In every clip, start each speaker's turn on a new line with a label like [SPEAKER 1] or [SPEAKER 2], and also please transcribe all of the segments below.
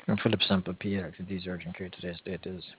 [SPEAKER 1] And Philip Sample Pediatric Disease Urgent Care. Today's date is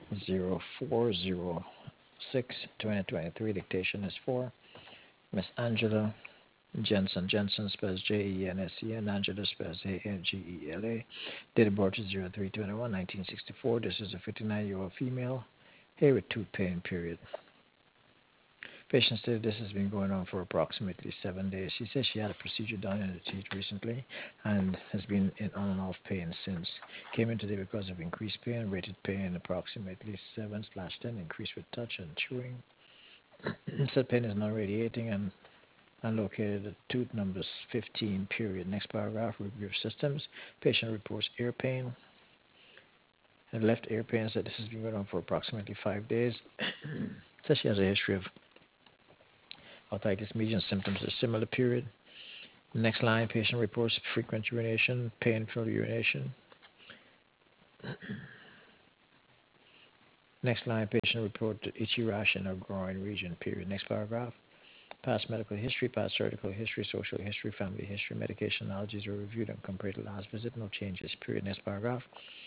[SPEAKER 1] 0406/2023. Dictation is for Miss Angela Jensen. Jensen spells Jensen. Angela spells Angela. Date of birth is 03/21/1964. This is a 59-year-old female. Hair with tooth pain, period. Patient stated this has been going on for approximately 7 days. She says she had a procedure done in the teeth recently and has been in on and off pain since. Came in today because of increased pain, rated pain approximately 7/10, increased with touch and chewing. Said pain is non radiating and located at tooth number 15, period. Next paragraph, review of systems. Patient reports ear pain and left ear pain. Said this has been going on for approximately 5 days. Says she has a history of otitis media and symptoms are similar, period. Next line, patient reports frequent urination, painful urination. Next line, patient reported itchy rash in her groin region, period. Next paragraph, past medical history, past surgical history, social history, family history, medication allergies were reviewed and compared to last visit, no changes, period. Next paragraph,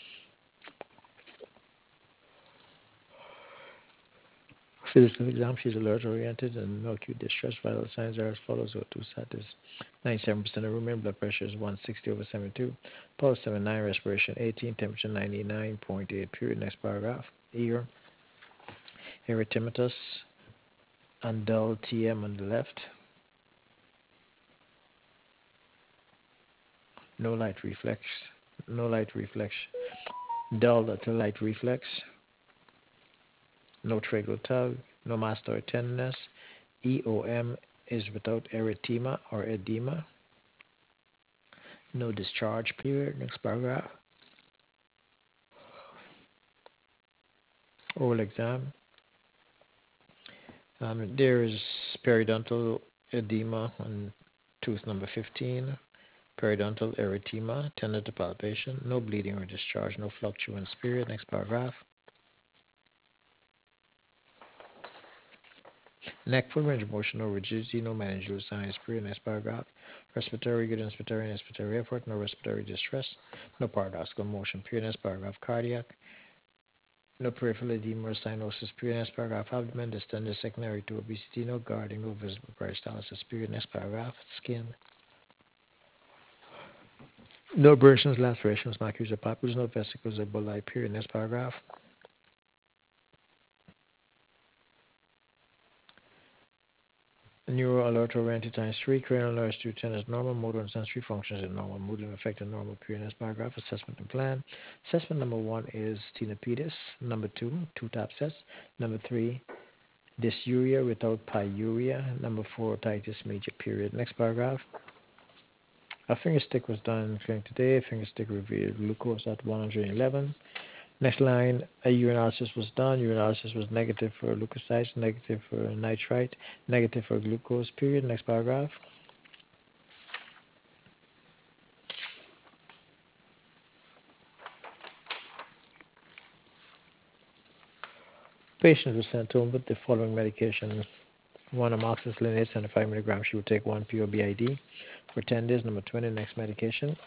[SPEAKER 1] physical exam, she's alert oriented and no acute distress. Vital signs are as follows: O2 status 97% of room air, blood pressure is 160/72, pulse 79, respiration 18, temperature 99.8, period. Next paragraph, ear, erythematous and dull TM on the left, no light reflex, no light reflex, dull to light reflex, no tragal tug, no mastoid tenderness. EOM is without erythema or edema. No discharge, period. Next paragraph. Oral exam. There is periodontal edema on tooth number 15. Periodontal erythema, tender to palpation. No bleeding or discharge. No fluctuance, period. Next paragraph. Neck, full range of motion, no rigidity, no meningeal signs, period. Next paragraph. Respiratory, good inspiratory effort, no respiratory distress, no paradoxical motion, period. Next paragraph. Cardiac, no peripheral edema or cyanosis, period. Next paragraph. Abdomen distended secondary to obesity, no guarding, no visible peristalsis, period. Next paragraph. Skin, no abrasions, lacerations, macules or papules, no vesicles or bulli, period. Next paragraph. Neural alert oriented times 3, cranial nerves 210 is normal, motor and sensory functions are normal, mood and affected normal, period. Next paragraph, assessment of gland. Assessment number 1 is tinnitus. Number 2, two-tap sets. Number 3, dysuria without pyuria. Number 4, otitis media, period. Next paragraph. A finger stick was done in the clinic today. A finger stick revealed glucose at 111. Next line, a urinalysis was done. Urinalysis was negative for leukocytes, negative for nitrite, negative for glucose, period. Next paragraph. Patient was sent home with the following medication. 1 amoxicillin 875 milligrams. She would take 1 POBID for 10 days. Number 20, next medication.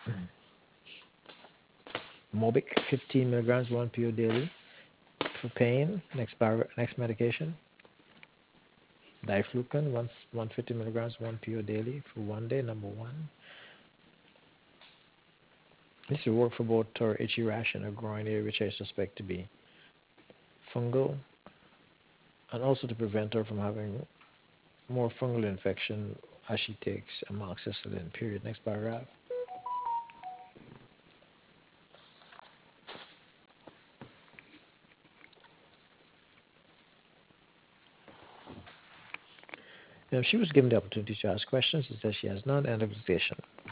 [SPEAKER 1] Mobic 15 milligrams, 1 PO daily for pain. Next medication. Diflucan 150 milligrams, 1 PO daily for 1 day. Number 1. This will work for both her itchy rash and her groin area, which I suspect to be fungal, and also to prevent her from having more fungal infection as she takes amoxicillin, period. Next paragraph. Now, she was given the opportunity to ask questions. It says she has none. End of dictation.